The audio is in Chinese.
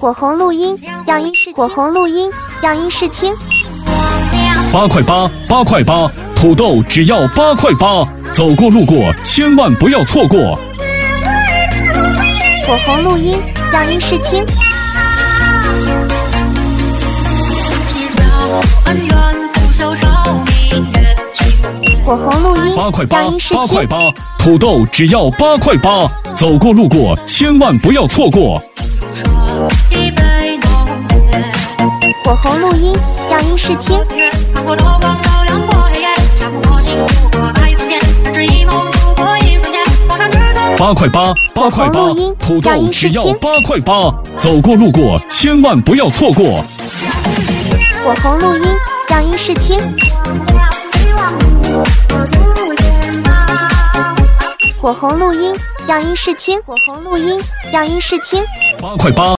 火红录音，样音试火红录音，样音试听。 8块8，8块8，土豆只要8块8，走过路过千万不要错过。 火红录音，样音试听。火红录音 ，8块样音 8， 试听。 8块8，土豆只要8块8，走过路过千万不要错过。 火红录音，样音试听。 8块8，8块火红录音 8，土豆样音试只要听。 8块8，走过路过千万不要错过。 火红录音，样音试听。火红录音，样音试听。火红录音，样音试听。 8块8。